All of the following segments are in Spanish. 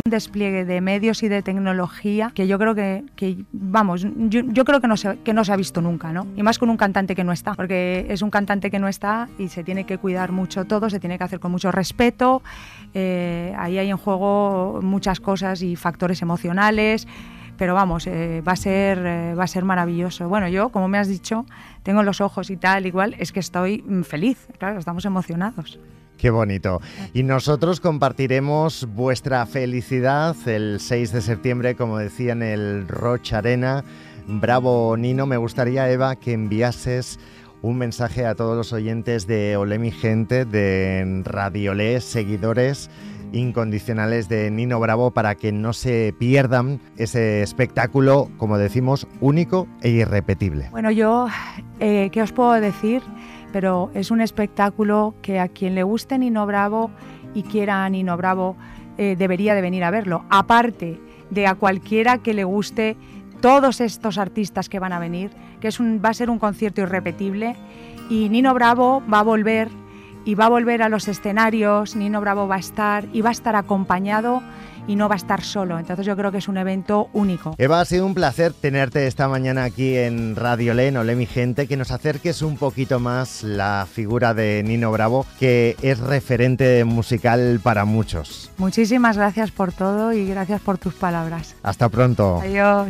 despliegue de medios y de tecnología que yo creo que vamos, yo creo que no se ha visto nunca, ¿no? Y más con un cantante que no está, porque es un cantante que no está y se tiene que cuidar mucho todo, se tiene que hacer con mucho respeto, ahí hay en juego muchas cosas y factores emocionales, pero vamos, va a ser maravilloso. Bueno, yo, como me has dicho, tengo los ojos y tal, igual, es que estoy feliz, claro, estamos emocionados. Qué bonito. Y nosotros compartiremos vuestra felicidad el 6 de septiembre, como decía, en el Roch Arena. Bravo, Nino. Me gustaría, Eva, que enviases un mensaje a todos los oyentes de Olé mi gente, de Radio Olé, seguidores incondicionales de Nino Bravo, para que no se pierdan ese espectáculo, como decimos, único e irrepetible. Bueno, yo, ¿qué os puedo decir? Pero es un espectáculo que a quien le guste Nino Bravo y quiera a Nino Bravo debería de venir a verlo. Aparte de a cualquiera que le guste todos estos artistas que van a venir, que va a ser un concierto irrepetible, y Nino Bravo va a volver y va a volver a los escenarios. Nino Bravo va a estar y va a estar acompañado y no va a estar solo. Entonces yo creo que es un evento único. Eva, ha sido un placer tenerte esta mañana aquí en Radio Olé, en Olé mi gente, que nos acerques un poquito más la figura de Nino Bravo, que es referente musical para muchos. Muchísimas gracias por todo y gracias por tus palabras. Hasta pronto. Adiós.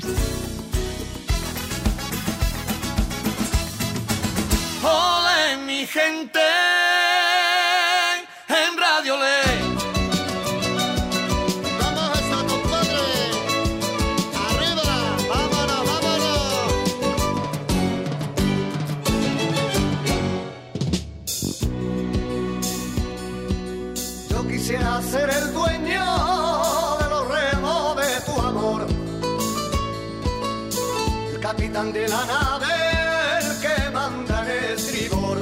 Olé mi gente en Radio Olé. Quisiera ser el dueño de los remos de tu amor, el capitán de la nave, el que manda en el estribor,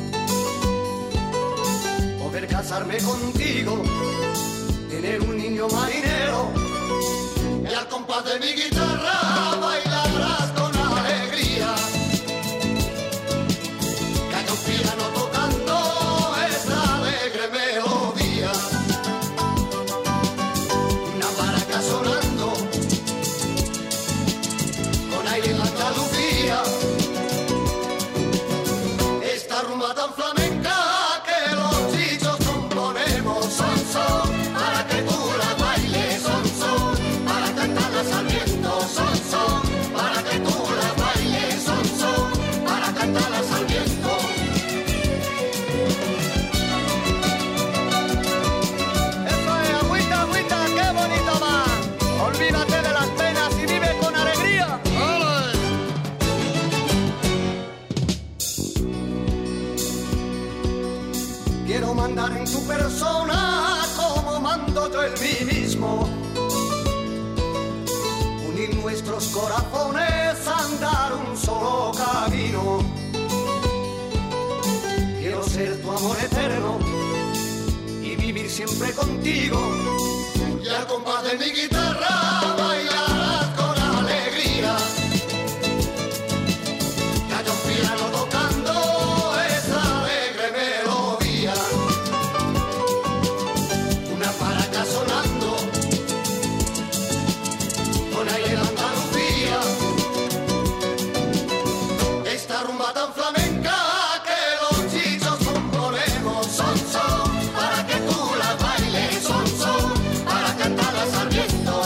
poder casarme contigo, tener un niño marinero y al compás de mi guitarra bailarás con alegría, que haya un piano tocando esa alegre melodía. Sonando con aire en la Andalucía, esta rumba tan flamenca que los chichos componemos, son para que tú la bailes, son para cantarlas al viento, son para que tú la bailes, son para cantarlas al viento. Olvídate de las penas y vive con alegría. ¡Ole! Quiero mandar en tu persona como mando yo en mí mismo, unir nuestros corazones, andar un solo camino. Quiero ser tu amor eterno y vivir siempre contigo. Y al compás de mi guitarra bailarás con alegría, que haya un piano tocando esa alegre melodía, una maraca sonando con aire de Andalucía, esta rumba tan flamenca que los chichos componemos, son para que tú la bailes, son para cantarlas al viento.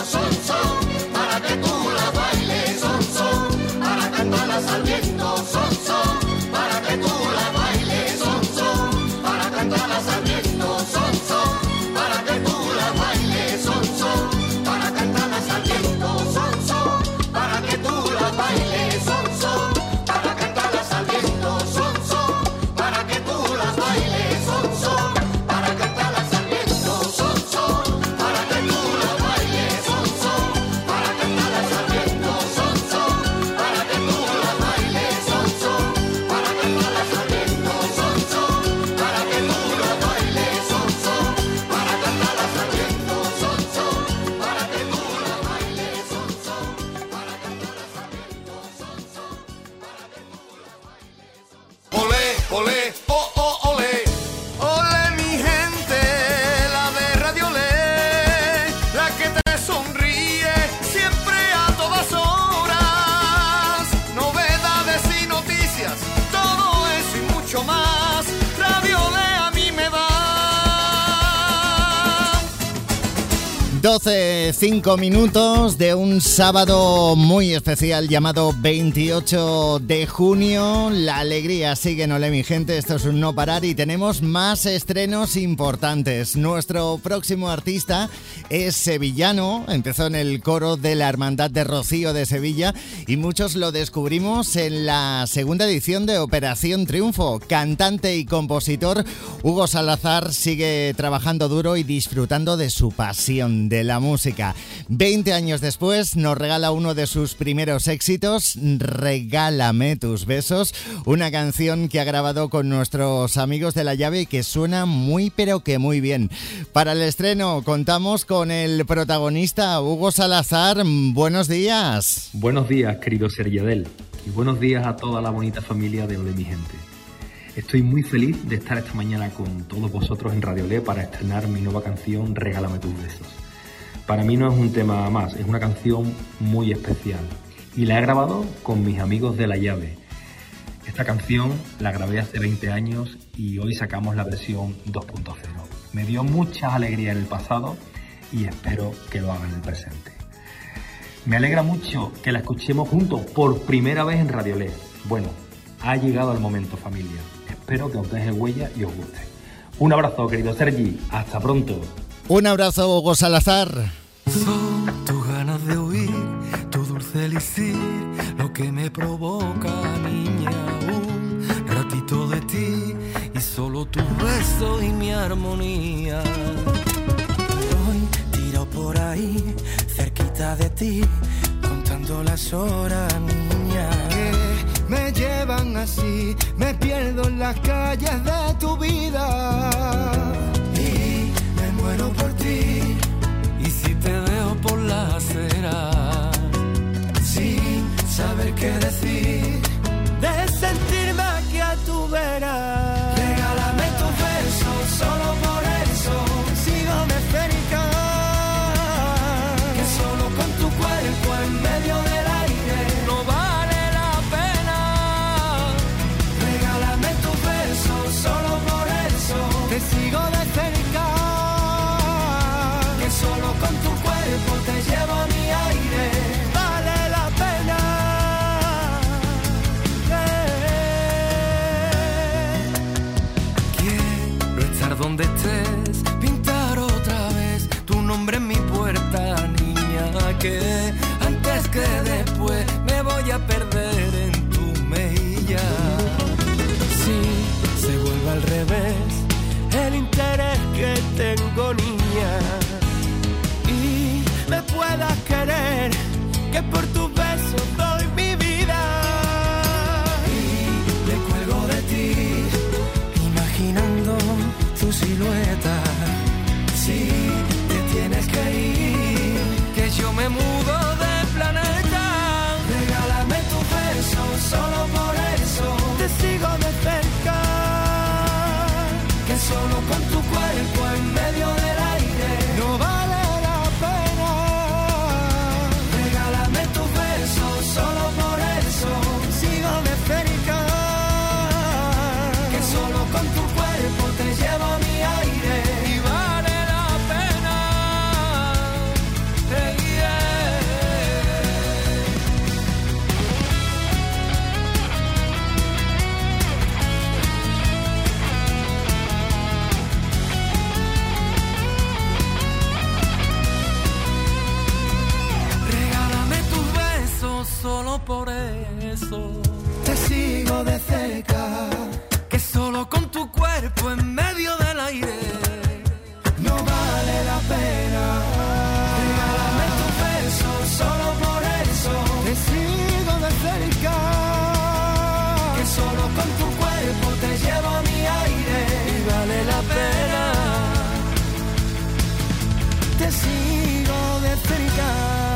12:05 minutos de un sábado muy especial llamado 28 de junio. La alegría sigue en Olé, mi gente. Esto es un no parar y tenemos más estrenos importantes. Nuestro próximo artista es sevillano. Empezó en el coro de la Hermandad de Rocío de Sevilla y muchos lo descubrimos en la segunda edición de Operación Triunfo. Cantante y compositor Hugo Salazar sigue trabajando duro y disfrutando de su pasión, de la música. 20 años después nos regala uno de sus primeros éxitos, Regálame tus besos, una canción que ha grabado con nuestros amigos de La Llave y que suena muy pero que muy bien. Para el estreno contamos con el protagonista Hugo Salazar. Buenos días. Buenos días, querido Seriadel, y buenos días a toda la bonita familia de Olé, mi gente. Estoy muy feliz de estar esta mañana con todos vosotros en Radio Olé para estrenar mi nueva canción Regálame tus besos. Para mí no es un tema más, es una canción muy especial y la he grabado con mis amigos de La Llave. Esta canción la grabé hace 20 años y hoy sacamos la versión 2.0. Me dio mucha alegría en el pasado y espero que lo hagan en el presente. Me alegra mucho que la escuchemos juntos por primera vez en Radio Olé. Bueno, ha llegado el momento, familia. Espero que os deje huella y os guste. Un abrazo, querido Sergi. Hasta pronto. Un abrazo, Hugo Salazar. Son tus ganas de huir, tu dulce elixir, lo que me provoca, niña, un ratito de ti y solo tus besos y mi armonía. Hoy tiro por ahí, cerquita de ti, contando las horas, niña, que me llevan así, me pierdo en las calles de tu vida. Muero por ti, y si te veo por la acera, sin saber qué decir, de sentirme aquí a tu vera. Regálame tus besos, solo por eso sigo de cerca, que solo con tu cuerpo en medio del aire no vale la pena. Regálame tus besos, solo por eso te sigo de cerca, solo con tu cuerpo te llevo mi aire, vale la pena. Quiero estar donde estés, pintar otra vez tu nombre en mi puerta, niña, que antes que después me voy a perder en tu mejilla. Si se vuelve al revés el interés que tengo, niña, me puedas querer, que por tus besos doy mi vida. Y me cuelgo de ti, imaginando tu silueta. Si te tienes que ir, que yo me mudo de planeta. Regálame tus besos, solo por eso te sigo de cerca, que solo con tu cuerpo en medio del aire no vale. Solo por eso sigo de cerca, que solo con tu cuerpo te llevo mi aire y vale la pena. Regálame tus besos, solo por eso te sigo de cerca, que solo con tu cuerpo en medio del aire no vale la pena. Regálame tus besos, solo por eso te sigo de cerca, que solo con tu cuerpo te llevo mi aire y vale la pena. Te sigo de cerca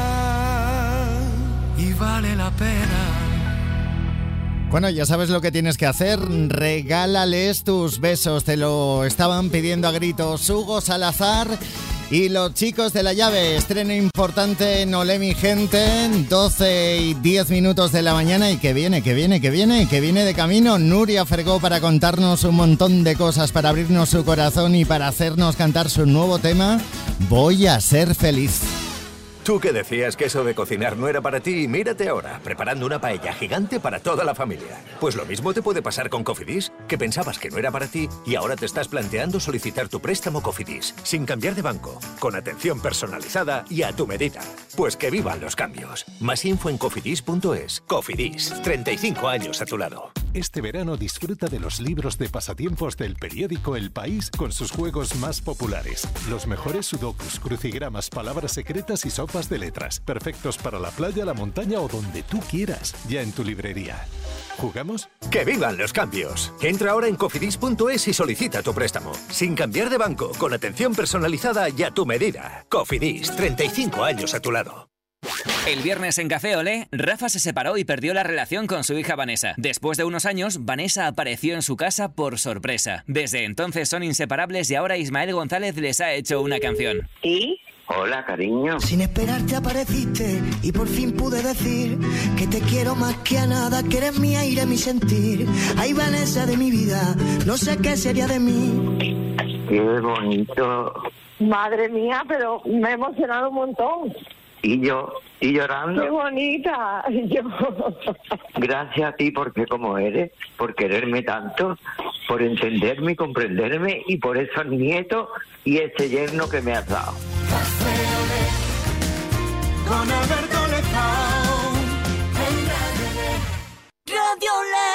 y vale la pena. Bueno, ya sabes lo que tienes que hacer. Regálales tus besos. Te lo estaban pidiendo a gritos Hugo Salazar Y los chicos de La Llave, estreno importante en Olé mi gente, 12 y 10 minutos de la mañana, y que viene de camino Nuria Fergó para contarnos un montón de cosas, para abrirnos su corazón y para hacernos cantar su nuevo tema, Voy a ser feliz. Tú que decías que eso de cocinar no era para ti, mírate ahora, preparando una paella gigante para toda la familia. Pues lo mismo te puede pasar con Cofidis, que pensabas que no era para ti y ahora te estás planteando solicitar tu préstamo Cofidis, sin cambiar de banco, con atención personalizada y a tu medida. Pues que vivan los cambios. Más info en cofidis.es. Cofidis, 35 años a tu lado. Este verano disfruta de los libros de pasatiempos del periódico El País con sus juegos más populares. Los mejores sudokus, crucigramas, palabras secretas y sopas de letras. Perfectos para la playa, la montaña o donde tú quieras. Ya en tu librería. ¿Jugamos? ¡Que vivan los cambios! Entra ahora en cofidis.es y solicita tu préstamo. Sin cambiar de banco, con atención personalizada y a tu medida. Cofidis, 35 años a tu lado. El viernes en Café Olé, Rafa se separó y perdió la relación con su hija Vanessa. Después de unos años, Vanessa apareció en su casa por sorpresa. Desde entonces son inseparables y ahora Ismael González les ha hecho una canción. ¿Sí? Hola, cariño. Sin esperarte apareciste y por fin pude decir que te quiero más que a nada, que eres mi aire, mi sentir. Ay, Vanessa de mi vida, no sé qué sería de mí. Qué bonito. Madre mía, pero me he emocionado un montón. Y yo, y llorando. ¡Qué bonita! Yo. Gracias a ti porque como eres, por quererme tanto, por entenderme y comprenderme y por esos nietos y ese yerno que me has dado. Con Alberto Lezao en Radio Le.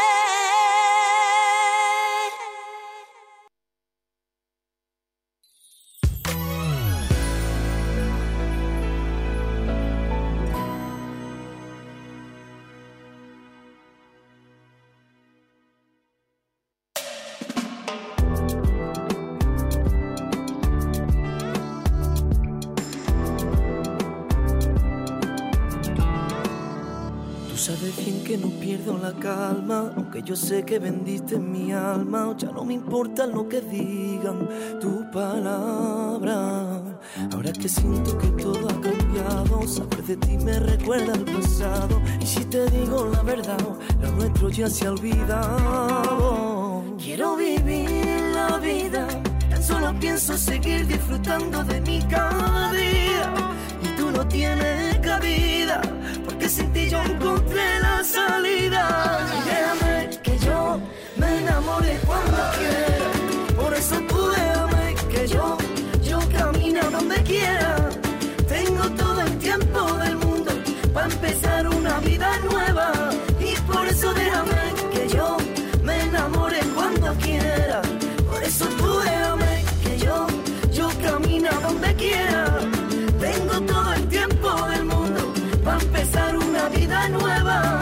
Sabes bien que no pierdo la calma, aunque yo sé que vendiste mi alma. Ya no me importa lo que digan tu palabra. Ahora que siento que todo ha cambiado, saber de ti me recuerda al pasado. Y si te digo la verdad, lo nuestro ya se ha olvidado. Quiero vivir la vida, tan solo pienso seguir disfrutando de mi cada día. Y tú no tienes cabida, porque sin ti yo encontré la salida. Déjame que yo me enamore cuando quiera, por eso tú déjame que yo camine a donde quiera. Tengo todo el tiempo del mundo para empezar una vida nueva, y por eso déjame que yo me enamore cuando quiera. Por eso tú déjame que yo camine a donde quiera. Tengo todo el tiempo del mundo para empezar una vida nueva.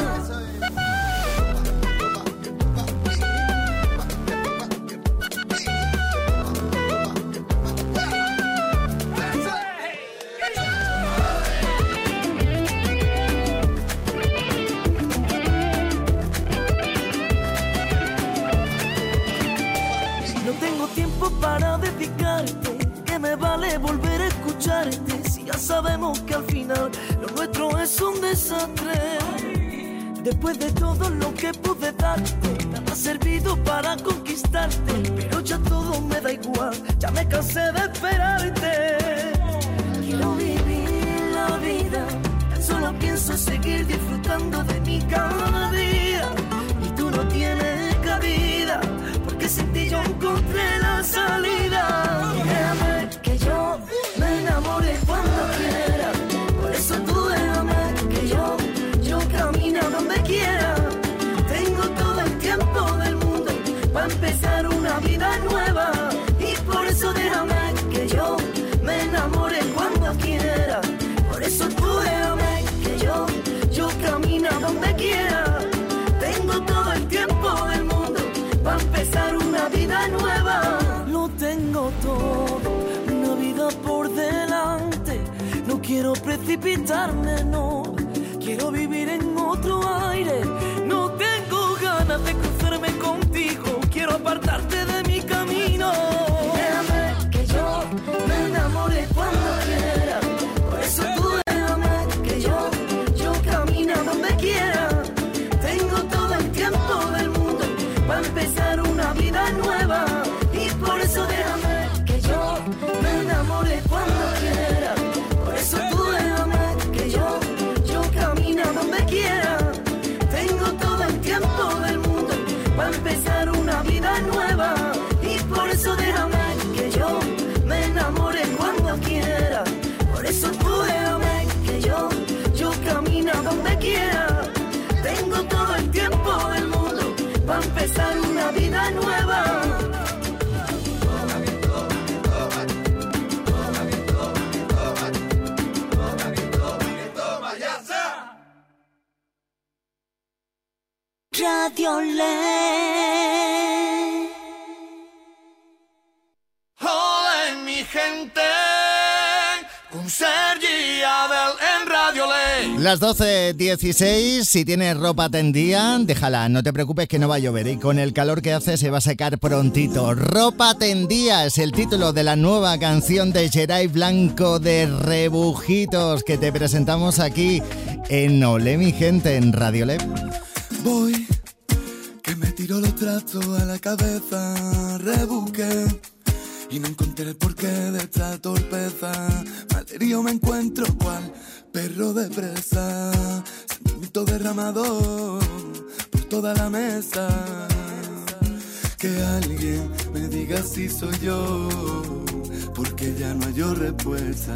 No tengo tiempo para dedicarte, que me vale volver a escucharte. Si ya sabemos que al final lo nuestro es un desastre. Después de todo lo que pude darte, nada ha servido para conquistarte. Pero ya todo me da igual, ya me cansé de esperarte. Quiero vivir la vida, tan solo pienso seguir disfrutando de mi cada día. Y tú no tienes cabida, porque sin ti yo encontré la salida. Déjame que yo me enamore cuando quiera, por eso tú déjame que yo camine a donde quiera. Tengo todo el tiempo del mundo para empezar una vida nueva, y por eso déjame que yo me enamore cuando quiera. Por eso tú déjame que yo camine a donde quiera. Tengo todo el tiempo del mundo para empezar una vida nueva. Lo tengo todo, una vida por delante. No quiero precipitarme, no. Quiero vivir en otro aire. No tengo ganas de cruzarme contigo. Quiero apartarte de mi camino. Déjame que yo me enamore cuando déjame que yo camino donde quiera. Tengo todo el tiempo del mundo para empezar una vida nueva. Radio Le. Hola mi gente, con Sergi y Abel en Radio Le. Las 12:16, si tienes ropa tendida, déjala, no te preocupes que no va a llover y con el calor que hace se va a secar prontito. Ropa tendida es el título de la nueva canción de Geray Blanco de Rebujitos que te presentamos aquí en Olé mi gente en Radio Le. Voy, que me tiro los trastos a la cabeza, rebusqué y no encontré el porqué de esta torpeza. Malherido me encuentro cual perro de presa, sentimiento derramado por toda la mesa. Que alguien me diga si soy yo, porque ya no hallo respuesta.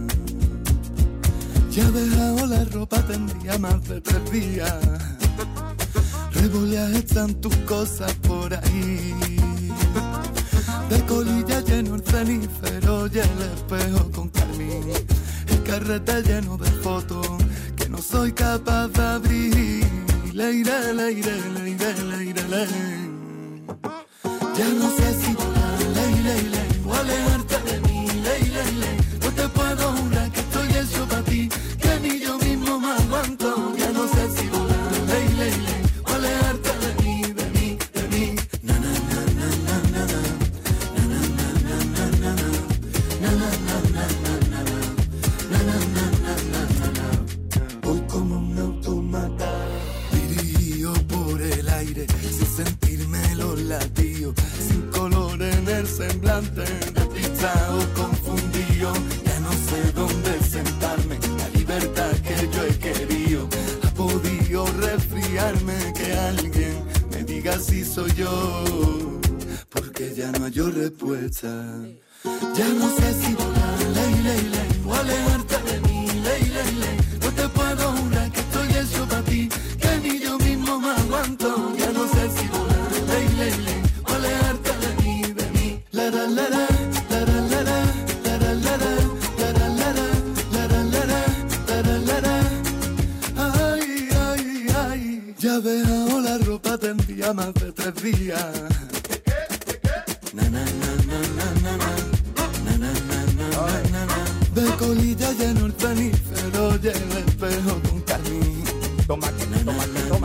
Ya he dejado la ropa tendida más de 3 días. Revoleas están tus cosas por ahí. De colilla lleno el cenicero y el espejo con carmín. El carrete lleno de fotos que no soy capaz de abrir. Leiré, leiré, leiré, leiré, leiré. Ya no sé si volar, leiré, o alejarte de mí, leiré. No te puedo jurar que estoy hecho para ti, que ni yo mismo me aguanto. Ya no sé si volar, leiré, o alejarte de mí, de mí, de mí. Na na na na na na na. Na na na na na na na. Na na na na na na na. Na na na na na na na. Voy como un automata, dirigido por el aire, sin sentirme los latidos, sin color en el semblante, despistado, confundido. Ya no sé dónde sentarme, la libertad que yo he querido ha podido resfriarme. Que alguien me diga si soy yo, porque ya no hallo respuesta. Ya no sé si volar, leiré, o alejarte de mí, leiré. No te puedo jurar que estoy hecho para ti, que ni yo mismo me aguanto. Ya no sé si volar, leiré, o alejarte de mí, de mí. La la la la, la la la la, la la la la, la la la la, la la la la, la la la. Ay, ay, ay. Ya he dejado la ropa tendida más de 3 días. Na na na na na na na. Na na na na na na. De colilla lleno el cenicero y el espejo con carmín. Toma, toma, toma.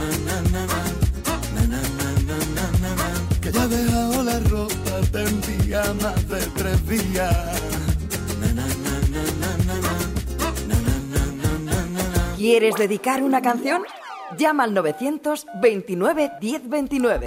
Que ya he dejado la ropa tendida más de 3 días. ¿Quieres dedicar una canción? Llama al 929 1029.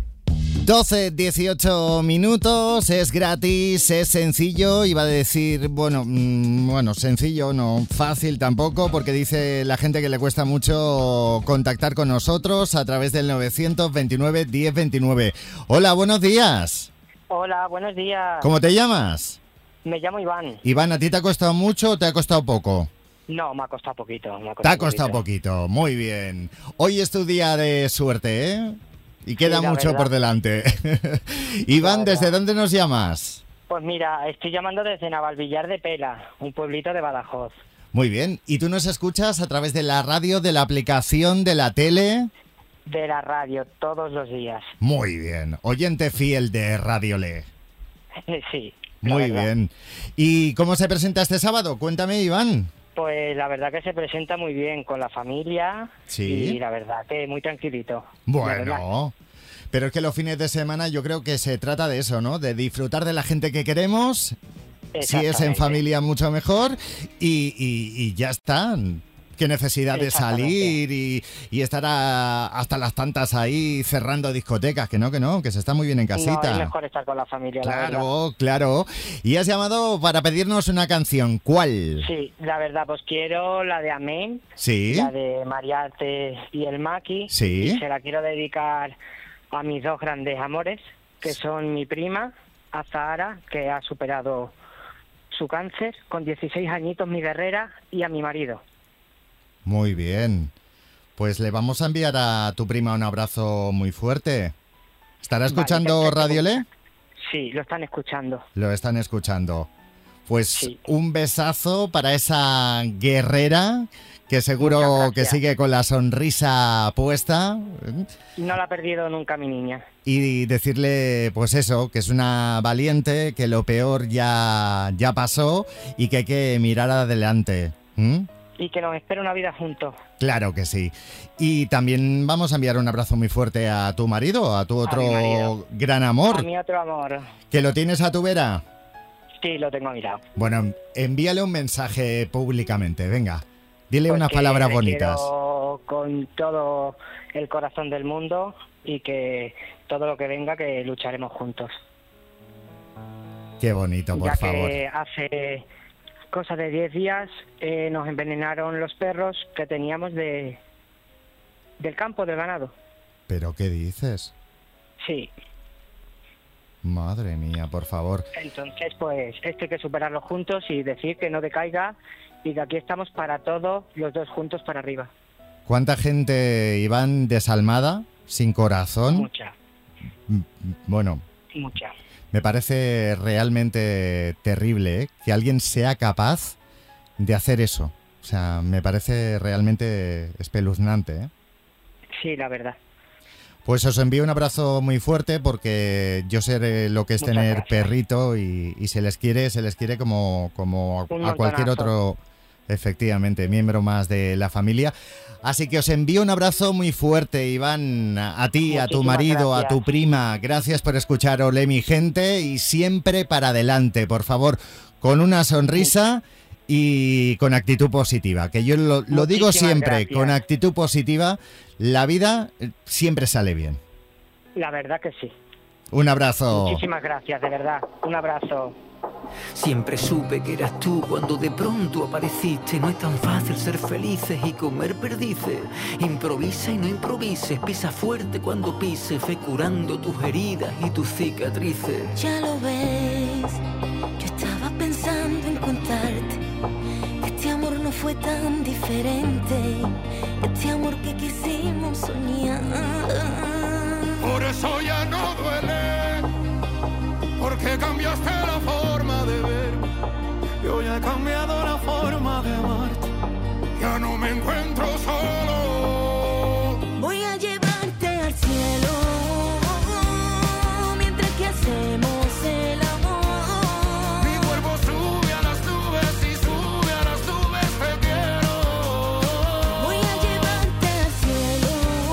12:18 minutos, es gratis, es sencillo, iba a decir, bueno, sencillo, no fácil tampoco, porque dice la gente que le cuesta mucho contactar con nosotros a través del 929 1029. Hola, buenos días. Hola, buenos días. ¿Cómo te llamas? Me llamo Iván. Iván, ¿a ti te ha costado mucho o te ha costado poco? No, me ha costado poquito. Te ha costado poquito, muy bien. Hoy es tu día de suerte, ¿eh? Y queda mucho por delante. Iván, ¿desde dónde nos llamas? Pues mira, estoy llamando desde Navalvillar de Pela, un pueblito de Badajoz. Muy bien. ¿Y tú nos escuchas a través de la radio, de la aplicación, de la tele? De la radio, todos los días. Muy bien. Oyente fiel de Radio Le. Sí. Muy bien. ¿Y cómo se presenta este sábado? Cuéntame, Iván. Pues la verdad que se presenta muy bien con la familia. Sí. Y la verdad que muy tranquilito. Bueno, pero es que los fines de semana yo creo que se trata de eso, ¿no? De disfrutar de la gente que queremos. Si es en familia, mucho mejor. Y ya está. Qué necesidad de salir y estar hasta las tantas ahí cerrando discotecas. Que no, que se está muy bien en casita. No, es mejor estar con la familia, Claro, claro. Y has llamado para pedirnos una canción. ¿Cuál? Sí, la verdad, pues quiero la de Amén. Sí. La de Mariate y el Maki. Sí. Y se la quiero dedicar a mis 2 grandes amores, que son mi prima, Azahara, que ha superado su cáncer, con 16 añitos, mi guerrera, y a mi marido. Muy bien. Pues le vamos a enviar a tu prima un abrazo muy fuerte. ¿Estará escuchando perfecto. Radio Le? Sí, lo están escuchando. Lo están escuchando. Pues Sí. un besazo para esa guerrera que seguro que sigue con la sonrisa puesta. No la ha perdido nunca mi niña. Y decirle, pues eso, que es una valiente, que lo peor ya pasó y que hay que mirar adelante. ¿Mm? Y que nos espera una vida juntos. Claro que sí. Y también vamos a enviar un abrazo muy fuerte a tu marido, a tu otro mi marido. gran amor, A mi otro amor. que lo tienes a tu vera. Sí, lo tengo mirado. Bueno, envíale un mensaje públicamente, venga. Dile Pues unas que palabras le bonitas. quiero con todo el corazón del mundo y que todo lo que venga, que lucharemos juntos. Qué bonito, por ya favor. que hace cosa de 10 días nos envenenaron los perros que teníamos del campo, del ganado. ¿Pero qué dices? Sí, Madre mía, por favor. entonces pues esto hay que superarlo juntos y decir que no decaiga y que aquí estamos para todos, los dos juntos para arriba. ¿Cuánta gente, Iván, desalmada, sin corazón? Mucha, Bueno, mucha. me parece realmente terrible, ¿eh? Que alguien sea capaz de hacer eso. O sea, me parece realmente espeluznante, ¿eh? Sí, la verdad. Pues os envío un abrazo muy fuerte porque yo sé lo que es Muchas tener gracias. perrito y se les quiere como Un a cualquier montonazo. otro, efectivamente, miembro más de la familia. Así que os envío un abrazo muy fuerte, Iván, a ti, a tu Muchísimas marido, a tu gracias. prima. Gracias por escuchar Olé, mi gente, y siempre para adelante, por favor, con una sonrisa y con actitud positiva. Que yo lo digo Muchísimas siempre, gracias. con actitud positiva, la vida siempre sale bien. La verdad que sí. Un abrazo. Muchísimas gracias, de verdad. Un abrazo. Siempre supe que eras tú cuando de pronto apareciste. No es tan fácil ser felices y comer perdices. Improvisa y no improvises, pisa fuerte cuando pises. Ve curando tus heridas y tus cicatrices. Ya lo ves, yo estaba pensando en contarte que este amor no fue tan diferente, este amor que quisimos soñar. Por eso ya no duele, porque cambiaste la forma de ver. Yo ya he cambiado la forma de amarte, ya no me encuentro solo. Voy a llevarte al cielo mientras que hacemos el amor. Mi cuerpo sube a las nubes y sube a las nubes te quiero. Voy a llevarte al cielo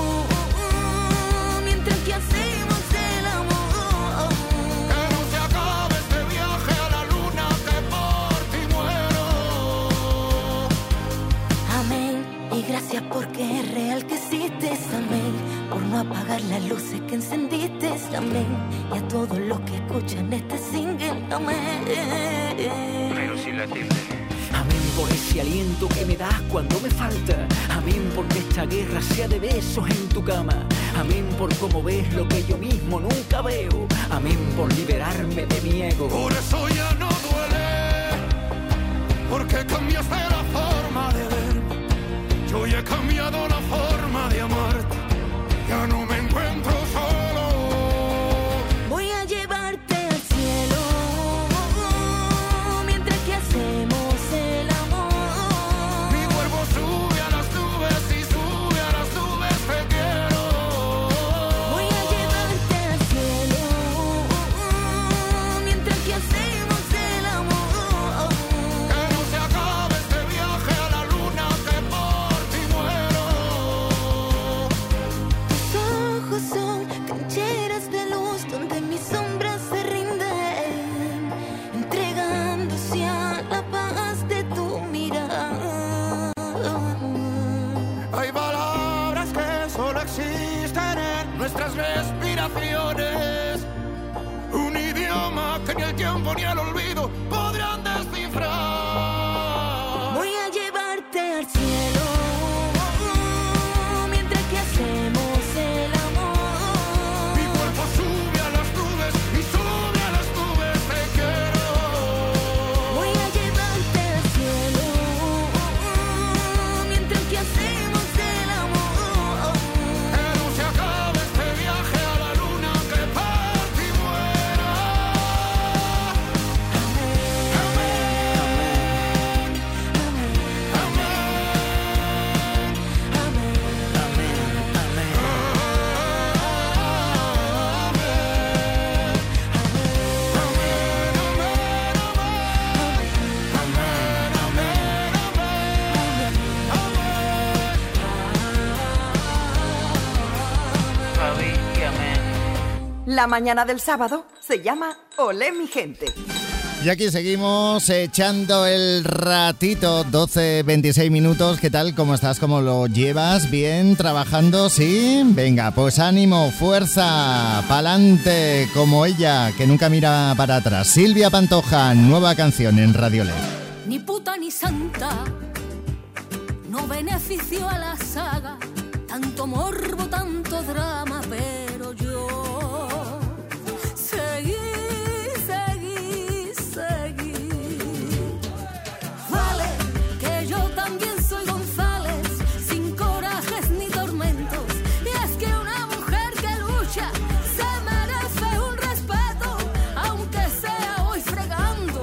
mientras que hacemos el amor. Que no se acabe este viaje a la luna, que por ti muero. Amén, y gracias porque es real que existes, amén, por no apagar las luces que encendiste, amén, y a todos los que escuchan este single, amén. Pero sin la tilde. Amén por ese aliento que me das cuando me falta. Amén porque esta guerra sea de besos en tu cama. Amén por cómo ves lo que yo mismo nunca veo. Amén por liberarme de mi ego. Por eso ya no duele, porque cambiaste la forma de ver. Yo ya he cambiado la forma de amarte, ya no me encuentro solo. Voy a llevarte al cielo mientras que hacemos el amor. Mi cuerpo sube a las nubes y sube a las nubes te quiero. Voy a llevarte al cielo mientras que hacemos el amor. Que no se acabe este viaje a la luna, que por ti muero. Tus ojos son trincheras de luz donde mis sombras se rinden, entregándose a la paz de tu mirada. Hay palabras que solo existen en nuestras respiraciones. Un idioma que ni el tiempo ni el olvido podrán descifrar. Voy a llevarte al cielo mientras que hacemos el amor. Mi cuerpo sube a las nubes y sube a las nubes te quiero. Voy a La mañana del sábado se llama Olé mi gente. Y aquí seguimos echando el ratito, 12:26 minutos. ¿Qué tal? ¿Cómo estás? ¿Cómo lo llevas? ¿Bien? ¿Trabajando? ¿Sí? Venga, pues ánimo, fuerza, pa'lante, como ella, que nunca mira para atrás. Silvia Pantoja, nueva canción en Radio LED. Ni puta ni santa, no beneficio a la saga, tanto morbo, tanto drama, pero yo seguí. Vale, que yo también soy González, sin corajes ni tormentos, y es que una mujer que lucha se merece un respeto, aunque sea hoy fregando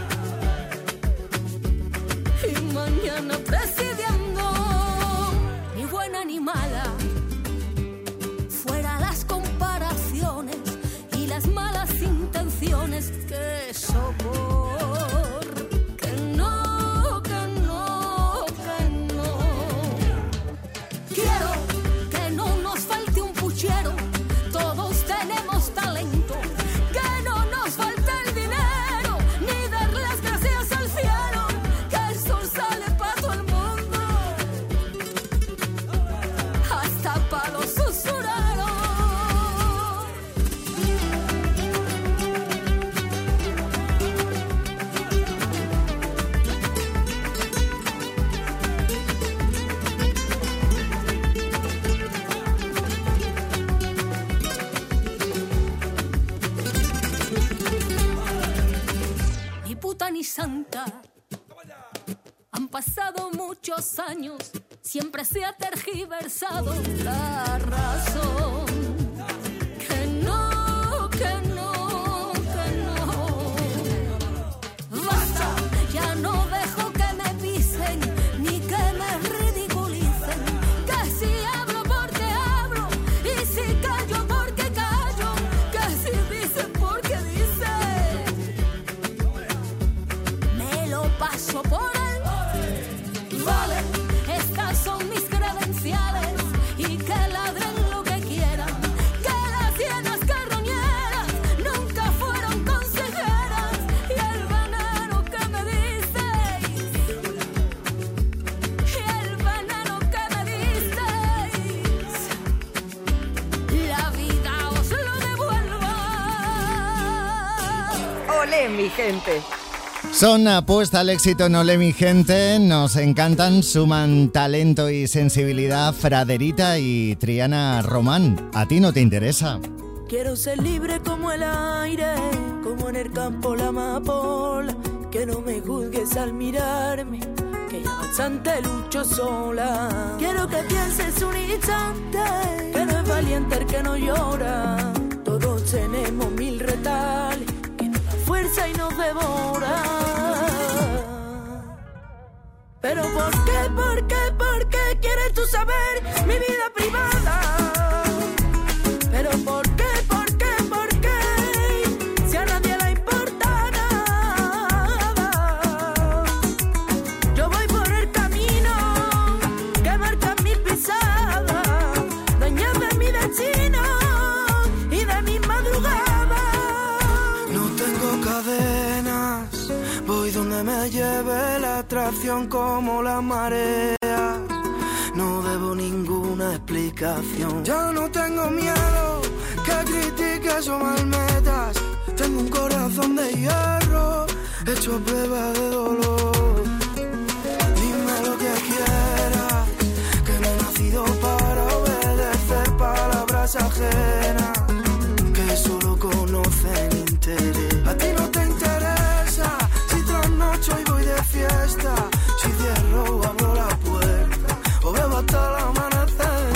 y mañana presidiendo. Ni buena ni mala, fuera las comparaciones y las malas intenciones, que sopor. Quiero que no nos falte un puchero, todos tenemos talento, que no nos falte el dinero, ni dar las gracias al cielo, que el sol sale para todo el mundo, hasta para los usureros. Ni santa, han pasado muchos años, siempre se ha tergiversado la razón. Que no, que no, que no. Basta, ya no dejo que me pisen, ni que me ridiculicen, que si hablo porque hablo, y si callo porque callo, que si dicen porque dicen. Paso por él. Vale, estas son mis credenciales, y que ladren lo que quieran, que las hienas carroñeras nunca fueron consejeras, y el veneno que me disteis, y el veneno que me disteis, la vida os lo devuelva. Olé mi gente. Son apuesta al éxito en Olé mi gente, nos encantan, suman talento y sensibilidad Fraderita y Triana Román. ¿A ti no te interesa? Quiero ser libre como el aire, como en el campo la amapola, que no me juzgues al mirarme, que ya bastante lucho sola. Quiero que pienses un instante, que no es valiente el que no llora, todos tenemos mil retales, fuerza y nos devora. Pero ¿por qué quieres tú saber mi vida privada? Pero ¿por qué? Si a nadie le importa nada. Yo voy por el camino que marca mis pisadas, dueña de mi destino y de mi madrugada. Cadenas, voy donde me lleve la atracción como la marea. No debo ninguna explicación. Ya no tengo miedo que critiques o malmetas. Tengo un corazón de hierro hecho a prueba de dolor. Dime lo que quieras, que no he nacido para obedecer palabras ajenas que solo conocen interés. A ti no te interesa si trasnocho y voy de fiesta, si cierro o abro la puerta o bebo hasta el amanecer.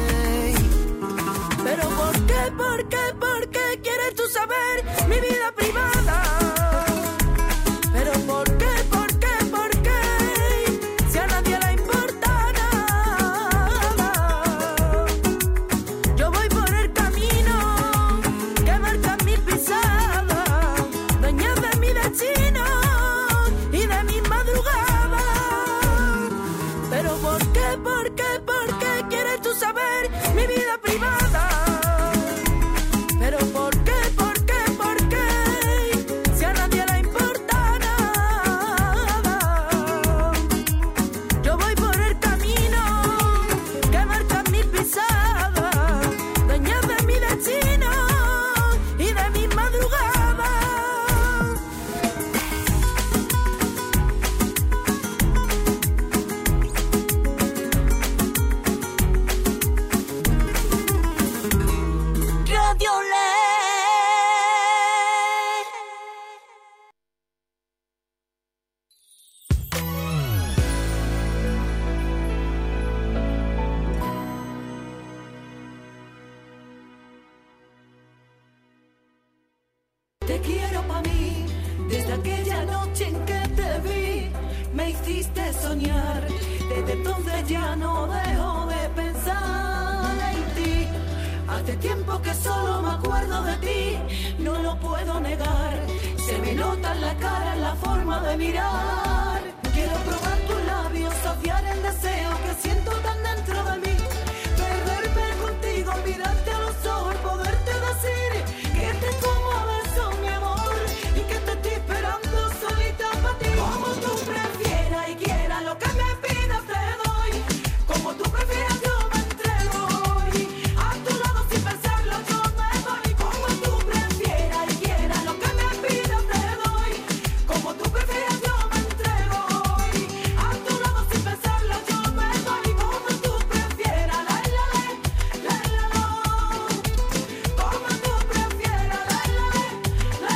Pero ¿por qué quieres tú saber mi vida privada? Pero ¿por qué? Si a nadie le importa nada. Yo voy por el camino que marca mis pisadas, dueña de mi destino y de mi madrugada. Pero ¿por qué quieres tú saber mi vida privada? Pero ¿por qué? que ya no dejo de pensar en ti. Hace tiempo que solo me acuerdo de ti, no lo puedo negar. Se me nota en la cara, en la forma de mirar. Quiero probar tus labios, saciar el deseo que siento tan dentro de mí. Perderme contigo, mirarte a los ojos, poderte decir que te tomo a besos, mi amor, y que te estoy esperando solita para ti. Como tú prefieras y quieras, lo que me pidas te doy. Como tú prefieras yo me entrego hoy. A tu lado sin pensarlo yo me voy. Como tú prefieras y quieras, lo que me pidas te doy. Como tú prefieras yo me entrego hoy. A tu lado sin pensarlo yo me voy. Como tú prefieras, la la la la la. Como tú prefieras, la la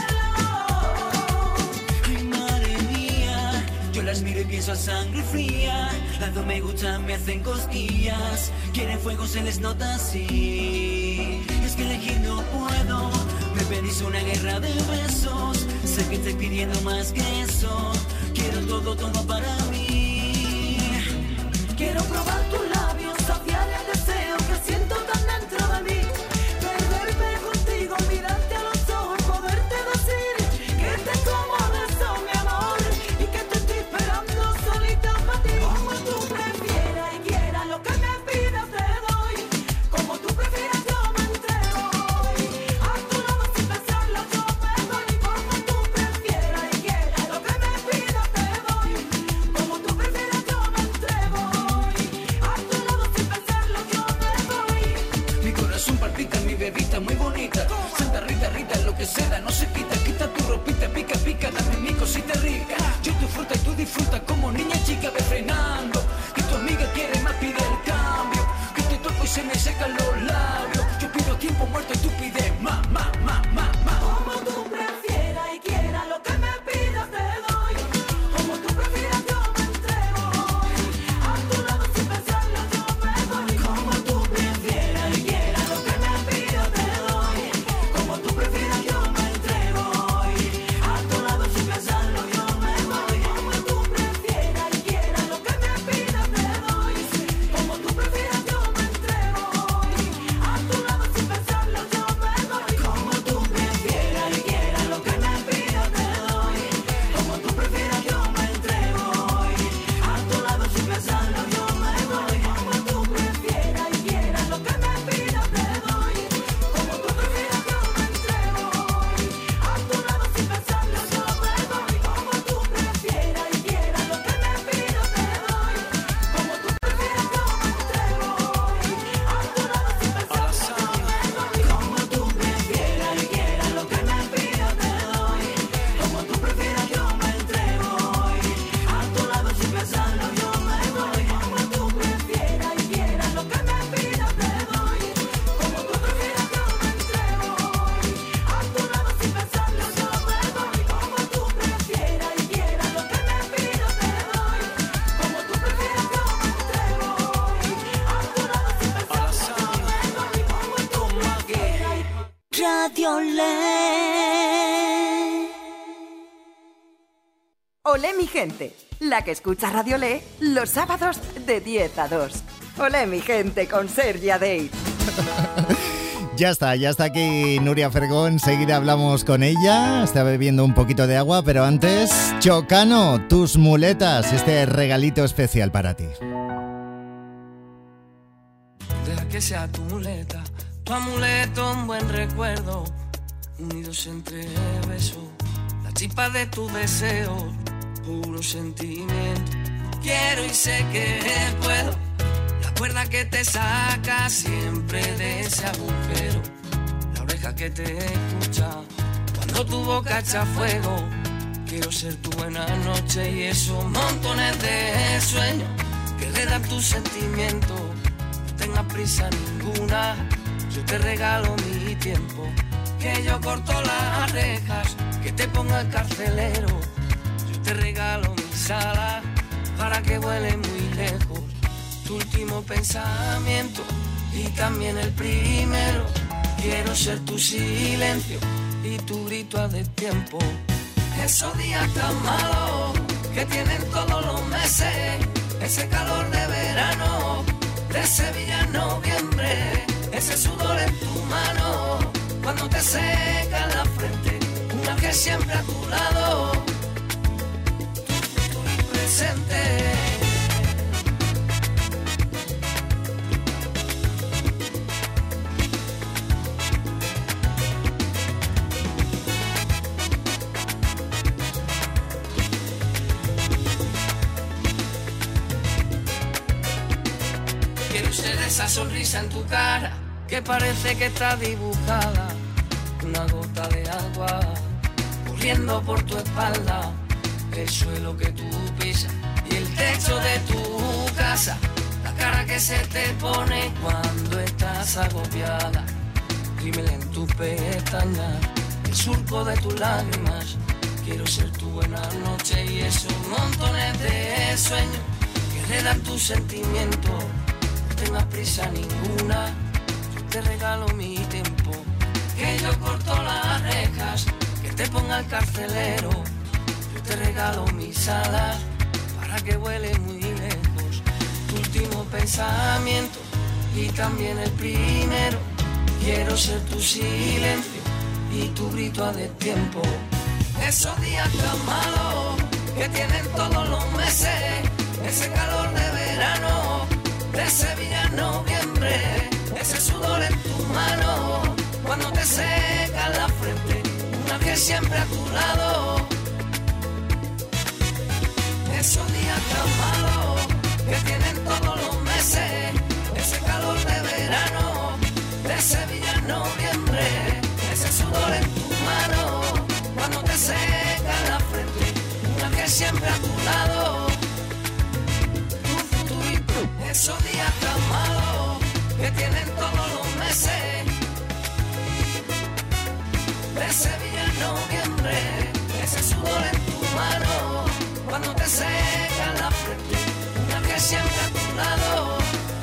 la. Ay, madre mía, yo las miro y pienso a sangre fría. Las dos me gustan, me hacen cosquillas. Quieren fuego, se les nota así. Es que elegir no puedo. Me pedís una guerra de besos. Sé que estoy pidiendo más que eso. Quiero todo, todo para mí. Quiero probar tus labios, saciar el deseo que siento tan dentro de mí. Perderme contigo, mirarte a los ojos, poderte decir que te tomo a besos, mi amor, y que te estoy esperando solita para ti. Como tú prefieras y quieras, lo que me pidas te doy. Como tú prefieras yo me entrego hoy. A tu lado sin pensarlo yo me voy. Como tú prefieras y quieras, lo que me pidas te doy. Como tú prefieras yo me entrego hoy. A tu lado sin pensarlo yo me voy. Mi corazón palpita, mi bebita muy bonita. Santa Rita, Rita, lo que se da no se quita. Quita tu ropita, pica, pica, dame mi cosita rica. Yo tu fruta y tú disfrutas como niña chica. Ve frenando, que tu amiga quiere más, pide el cambio. Que te toco y se me secan los labios. Yo pido tiempo muerto y tú pides más, más, más, más, más. Como tú prefieras y quieras, lo que me pidas te doy. Como tú prefieras yo me entrego hoy. A tu lado sin pensarlo yo me voy. Como tú prefieras y quieras, lo que me pidas te doy. Como tú prefieras yo me entrego hoy. A tu lado sin pensarlo yo me voy. Como tú prefieras y quieras, lo que me pidas te doy. Como tú prefieras yo me entrego hoy. A tu lado sin pensarlo yo me voy. Como tú prefieras y quieras, lo que me pidas te doy. Como tú prefieras yo me entrego hoy. A tu lado sin pensarlo yo me voy. Como tú prefieras y quieras, lo que me pidas te doy. Como tú prefieras yo me entrego hoy. A tu lado sin pensarlo yo me voy. Como tú prefieras y quieras, lo que me pidas te doy. Como tú prefieras yo me entrego hoy. A tu lado sin pensarlo yo me voy. Como tú prefieras y quieras, lo que me pidas te doy. Como tú prefieras yo me entrego hoy. A tu lado sin pensarlo yo me voy. Como tú prefieras y quieras, lo que me pidas te doy. Como tú prefieras yo me entrego hoy. A tu lado sin pensarlo yo me voy. Como tú prefieras y quieras, lo que me pidas te doy. Como tú prefieras yo me entrego hoy. A tu lado sin pensarlo yo me voy. Como tú prefieras. Radio Le. Olé mi gente, la que escucha Radio Le los sábados de 10 a 2. Olé mi gente con Sergi Adeit. Ya está aquí Nuria Fergón, enseguida hablamos con ella, está bebiendo un poquito de agua, pero antes, Chocano, tus muletas, este regalito especial para ti. Deja que sea tu muleta, tu amuleto, un buen recuerdo, unidos entre besos, la chispa de tu deseo, puro sentimiento. Quiero y sé que puedo, la cuerda que te saca siempre de ese agujero, la oreja que te escucha cuando tu boca echa fuego. Quiero ser tu buena noche y esos montones de sueños que le dan tus sentimientos. No tengas prisa ninguna, yo te regalo mi tiempo, que yo corto las rejas, que te ponga el carcelero. Yo te regalo mi sala para que vuele muy lejos. Tu último pensamiento y también el primero. Quiero ser tu silencio y tu grito a destiempo. Esos días tan malos que tienen todos los meses, ese calor de verano, de Sevilla en noviembre, ese sudor en tu mano, cuando te seca la frente, un ángel siempre a tu lado, tú presente. Quiero ser esa sonrisa en tu cara que parece que está dibujada, una gota de agua corriendo por tu espalda, el suelo que tú pisas y el techo de tu casa, la cara que se te pone cuando estás agobiada, rímel en tus pestañas, el surco de tus lágrimas. Quiero ser tu buena noche y esos montones de sueños que le dan tus sentimientos. No tengas prisa ninguna, yo te regalo mi tiempo, que yo corto las rejas, que te ponga el carcelero. Yo te regalo mis alas para que vuele muy lejos. Tu último pensamiento y también el primero. Quiero ser tu silencio y tu grito a destiempo. Esos días tan malos que tienen todos los meses, ese calor de verano, de Sevilla en noviembre, ese sudor en tu mano, cuando te seca la frente, un ángel siempre a tu lado. Esos días tan malos que tienen todos los meses, ese calor de verano, de Sevilla en noviembre, ese sudor en tu mano, cuando te seca la frente, un ángel siempre a tu lado. Esos días tan malos que tienen todos los meses, de Sevilla en noviembre, ese sudor en tu mano, cuando te seca la frente, un ángel siempre a tu lado,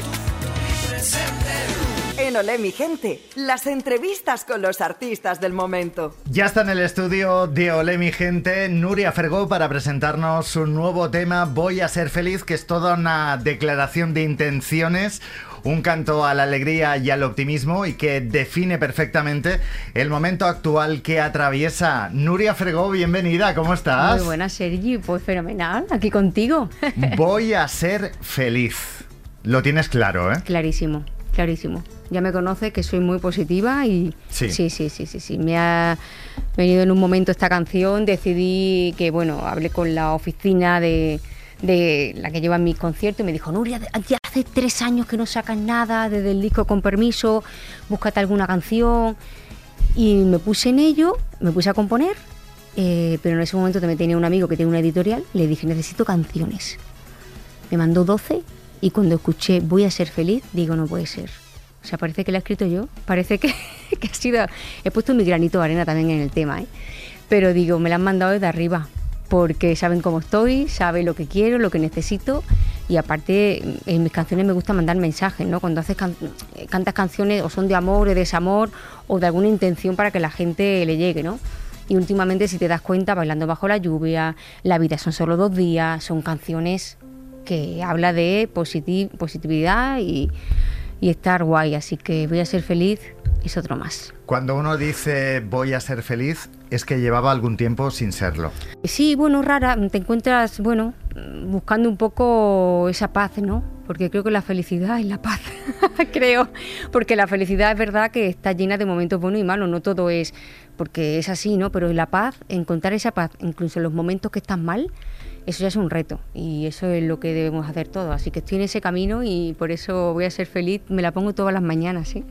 tú presente. En Olé mi gente, las entrevistas con los artistas del momento. Ya está en el estudio de Olé mi gente Nuria Fergó para presentarnos su nuevo tema Voy a ser feliz, que es toda una declaración de intenciones, un canto a la alegría y al optimismo y que define perfectamente el momento actual que atraviesa. Nuria Fergó, bienvenida, ¿cómo estás? Muy buena, Sergi, pues fenomenal, aquí contigo. Voy a ser feliz. Lo tienes claro, ¿eh? Clarísimo, clarísimo. Ya me conoces que soy muy positiva y sí. Sí. Me ha venido en un momento esta canción, decidí que, bueno, hablé con la oficina de la que lleva mis conciertos y me dijo, Nuria, ya hace 3 años que no sacas nada desde el disco Con Permiso, búscate alguna canción. Y me puse en ello, me puse a componer, pero en ese momento también tenía un amigo que tiene una editorial, le dije, necesito canciones. Me mandó 12 y cuando escuché Voy a ser feliz, digo, no puede ser. O sea, parece que la he escrito yo, parece que ha sido... He puesto mi granito de arena también en el tema, ¿eh? Pero digo, me la han mandado desde arriba, porque saben cómo estoy, saben lo que quiero, lo que necesito, y aparte en mis canciones me gusta mandar mensajes, ¿no? Cuando haces cantas canciones o son de amor, de desamor, o de alguna intención para que la gente le llegue, ¿no? Y últimamente, si te das cuenta, Bailando bajo la lluvia, La vida son solo 2 días, son canciones que habla de positividad y estar guay, así que Voy a ser feliz es otro más. Cuando uno dice voy a ser feliz, es que llevaba algún tiempo sin serlo. Sí, bueno, rara, te encuentras, bueno, buscando un poco esa paz, ¿no? Porque creo que la felicidad es la paz, creo, porque la felicidad es verdad que está llena de momentos buenos y malos, no todo es, porque es así, ¿no? Pero la paz, encontrar esa paz, incluso en los momentos que estás mal, eso ya es un reto y eso es lo que debemos hacer todos. Así que estoy en ese camino y por eso Voy a ser feliz. Me la pongo todas las mañanas, ¿sí?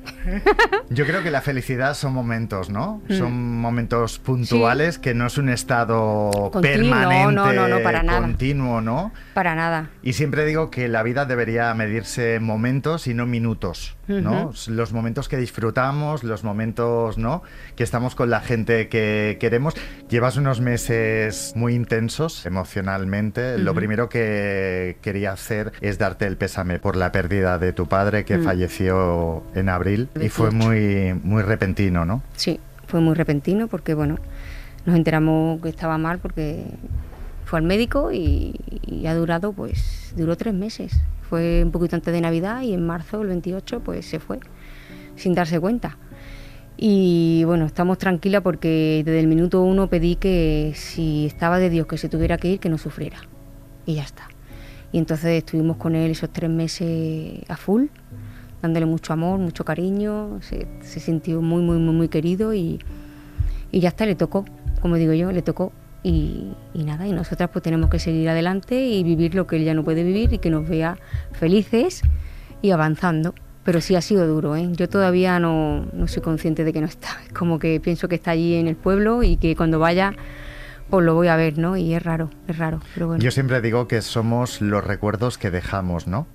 Yo creo que la felicidad son momentos, ¿no? Son momentos puntuales, sí, que no es un estado continuo, permanente, no, para nada. Continuo, ¿no? Para nada. Y siempre digo que la vida debería medirse en momentos y no minutos, ¿no? Los momentos que disfrutamos, los momentos, ¿no?, que estamos con la gente que queremos. Llevas unos meses muy intensos emocionalmente. Lo primero que quería hacer es darte el pésame por la pérdida de tu padre, que falleció en abril, y fue muy repentino, ¿no? Sí, fue muy repentino porque, bueno, nos enteramos que estaba mal porque fue al médico y ha durado, pues, duró 3 meses. Fue un poquito antes de Navidad y en marzo, el 28, pues se fue, sin darse cuenta. Y bueno, estamos tranquilas porque desde el minuto 1 pedí que si estaba de Dios que se tuviera que ir, que no sufriera. Y ya está. Y entonces estuvimos con él esos 3 meses a full, dándole mucho amor, mucho cariño, se sintió muy, muy, muy, muy querido y ya está, le tocó, como digo yo, le tocó. Y nada, y nosotras pues tenemos que seguir adelante y vivir lo que él ya no puede vivir y que nos vea felices y avanzando. Pero sí ha sido duro, ¿eh? Yo todavía no soy consciente de que no está. Es como que pienso que está allí en el pueblo y que cuando vaya pues lo voy a ver, ¿no? Y es raro, pero bueno. Yo siempre digo que somos los recuerdos que dejamos, ¿no?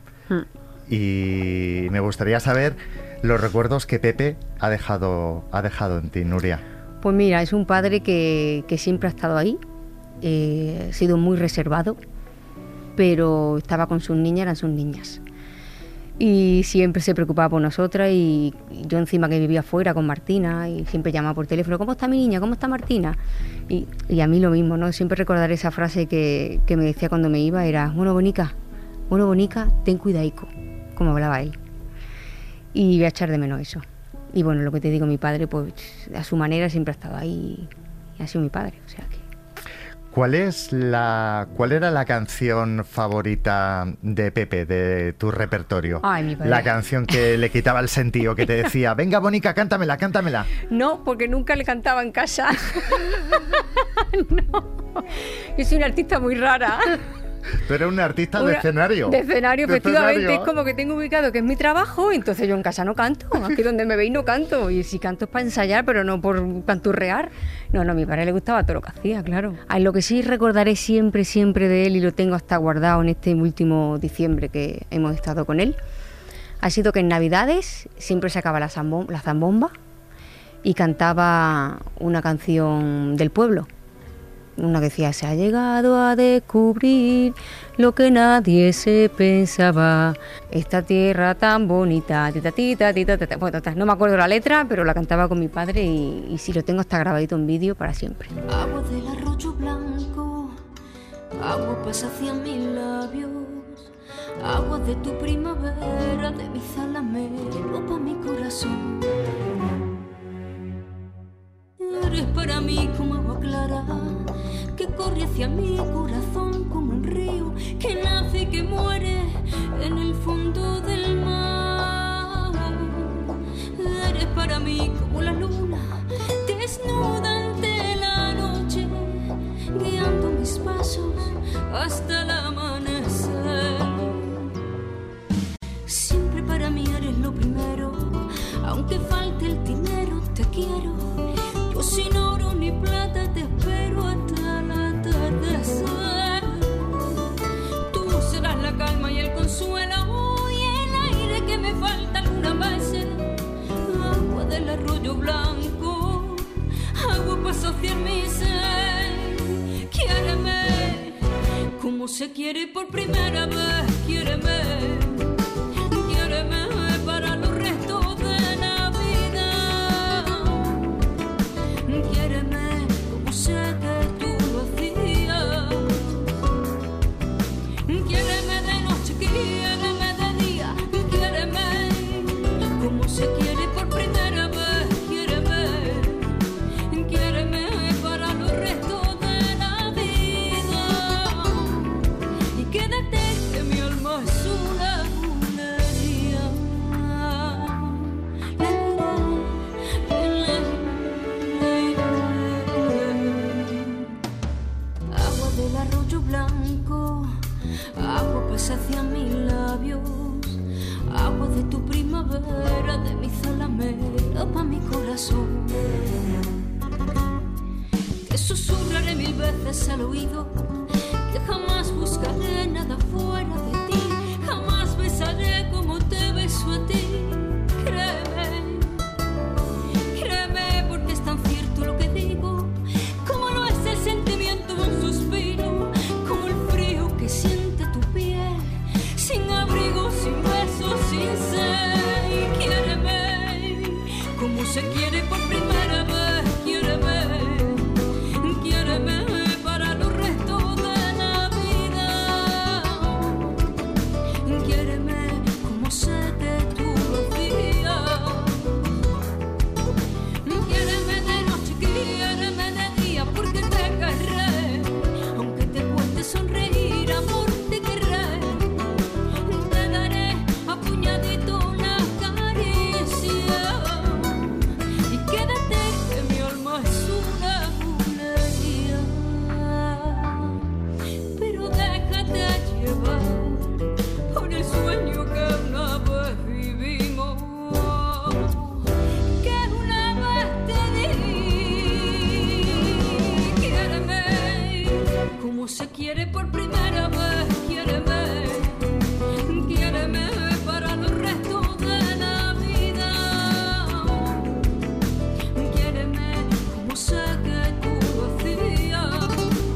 Y me gustaría saber los recuerdos que Pepe ha dejado en ti, Nuria. Pues mira, es un padre que siempre ha estado ahí, ha sido muy reservado, pero estaba con sus niñas, eran sus niñas. Y siempre se preocupaba por nosotras y yo encima que vivía fuera con Martina y siempre llamaba por teléfono, ¿cómo está mi niña? ¿Cómo está Martina? Y a mí lo mismo, ¿no? Siempre recordaré esa frase que me decía cuando me iba, era, bueno, bonica, ten cuidaico, como hablaba él. Y voy a echar de menos eso. Y bueno, lo que te digo, mi padre, pues a su manera siempre ha estado ahí y ha sido mi padre, o sea que... ¿Cuál era la canción favorita de Pepe, de tu repertorio? Ay, mi padre. La canción que le quitaba el sentido, que te decía, venga, Bonica, cántamela. No, porque nunca le cantaba en casa. No, yo soy una artista muy rara. Tú eres una artista de escenario. De escenario, efectivamente. Es como que tengo ubicado que es mi trabajo, entonces yo en casa no canto. Aquí donde me veis no canto. Y si canto es para ensayar, pero no por canturrear. No, a mi padre le gustaba todo lo que hacía, claro. Lo que sí recordaré siempre de él, y lo tengo hasta guardado en este último diciembre que hemos estado con él, ha sido que en Navidades siempre sacaba la zambomba y cantaba una canción del pueblo. Una que decía, se ha llegado a descubrir lo que nadie se pensaba, esta tierra tan bonita, tita. Bueno, no me acuerdo la letra, pero la cantaba con mi padre y sí lo tengo hasta grabadito en vídeo para siempre. Agua del arroyo blanco, agua pasa hacia mis labios, agua de tu primavera, de mi zalamero pa' mi corazón. Eres para mí como agua clara que corre hacia mi corazón como un río que nace y que muere en el fondo del mar. Eres para mí como la luna desnuda ante la noche, guiando mis pasos hasta el amanecer. Siempre para mí eres lo primero, aunque falte el dinero, te quiero. Yo sin oro ni plata te espero hasta el atardecer. Tú serás la calma y el consuelo y el aire que me falta algunas veces. Agua del arroyo blanco, agua para saciar mi sed. Quiéreme como se quiere por primera vez. Quiéreme para los restos de la vida. Quiéreme como sé que tú lo hacías. Quiéreme de noche, quiéreme de día. Quiéreme como se quiere por primera vez. Quiéreme para los restos de la vida. Y quédate que mi alma es una bulería. Agua del arroyo blanco, agua pasa hacia mis labios, agua de tu primavera, de mi zalamera pa' mi corazón. Te susurraré 1000 veces al oído que jamás buscaré nada fuera de ti, jamás besaré como te beso a ti. Créeme porque es tan cierto lo que digo, como lo es el sentimiento de un suspiro, como el frío que siente tu piel, sin abrigo, sin besos, sin sed. Quiéreme como se quiere por primera vez. Quiéreme para los restos de como sé que tú lo hacías. Quiéreme de noche, quiéreme de día, porque te querré. Aunque te cueste sonreír, amor, te querré. Te daré a puñadito la caricia. Y quédate, que mi alma es una bulería. Pero déjate llevar por el sueño que una vez vivimos. Que una vez te di. Quiéreme como se quiere por primera vez. Quiéreme, quiéreme para los restos de la vida. Quiéreme como sé que tú lo hacías.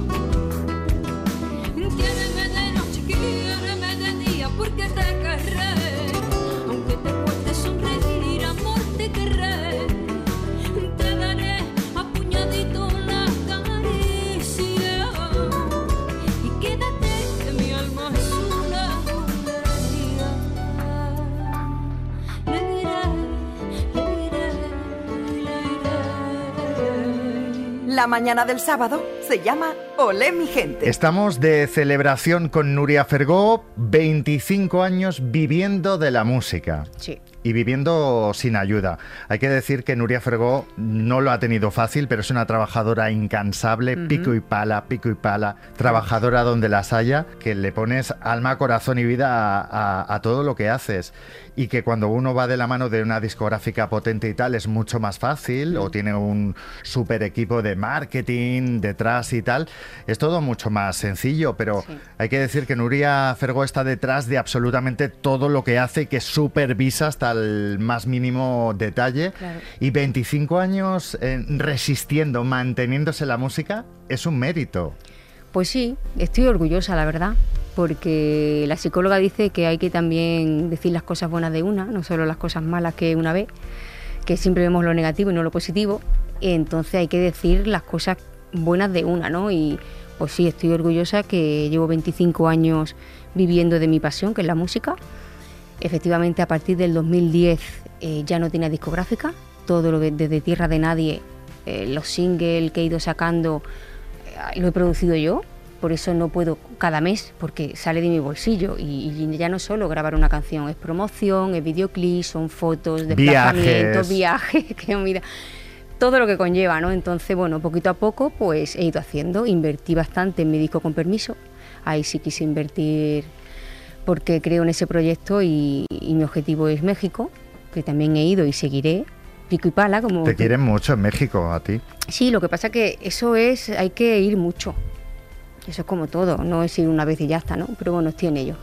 Quiéreme de noche, quiéreme de día, porque te querré. Aunque te cueste sonreír, amor, te querré. Te daré a puñadito la caricia. Y quédate, que mi alma es una bulería. Le diré. La mañana del sábado se llama Olé mi gente. Estamos de celebración con Nuria Fergó, 25 años viviendo de la música. Sí. Y viviendo sin ayuda. Hay que decir que Nuria Fergó no lo ha tenido fácil, pero es una trabajadora incansable, pico y pala, trabajadora donde las haya, que le pones alma, corazón y vida a todo lo que haces. Y que cuando uno va de la mano de una discográfica potente y tal, es mucho más fácil, o tiene un super equipo de marketing detrás y tal, es todo mucho más sencillo, pero hay que decir que Nuria Fergó está detrás de absolutamente todo lo que hace y que supervisa hasta el más mínimo detalle. Claro. Y 25 años resistiendo, manteniéndose la música, es un mérito. Pues sí, estoy orgullosa, la verdad, porque la psicóloga dice que hay que también decir las cosas buenas de una, no solo las cosas malas que una vez, que siempre vemos lo negativo y no lo positivo, entonces hay que decir las cosas buenas de una, ¿no? Y pues sí, estoy orgullosa que llevo 25 años viviendo de mi pasión, que es la música. Efectivamente, a partir del 2010 ya no tenía discográfica, todo lo que desde Tierra de Nadie, los singles que he ido sacando, lo he producido yo, por eso no puedo cada mes, porque sale de mi bolsillo, y ya no solo grabar una canción, es promoción, es videoclip, son fotos, desplazamientos, viajes, que mira, todo lo que conlleva, ¿no? Entonces, bueno, poquito a poco pues he ido haciendo, invertí bastante en mi disco Con Permiso, ahí sí quise invertir porque creo en ese proyecto y mi objetivo es México, que también he ido y seguiré, pico y pala, como... Te quieren mucho en México, a ti. Sí, lo que pasa que eso es, hay que ir mucho. Eso es como todo, no es ir una vez y ya está, ¿no? Pero bueno, estoy en ello.